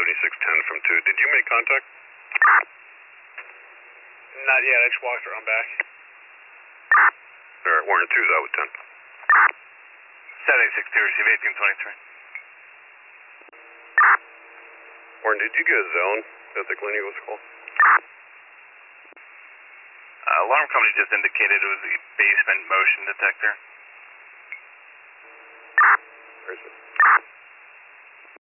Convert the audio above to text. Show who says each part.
Speaker 1: 7610 from 2. Did you make contact?
Speaker 2: Not yet, I just walked around back.
Speaker 1: Alright, Warren 2's out with 10.
Speaker 3: 7662, receive 1823.
Speaker 1: Warren, did you get a zone at the clinic was called?
Speaker 3: Alarm company just indicated it was the basement motion detector.
Speaker 1: Where is it?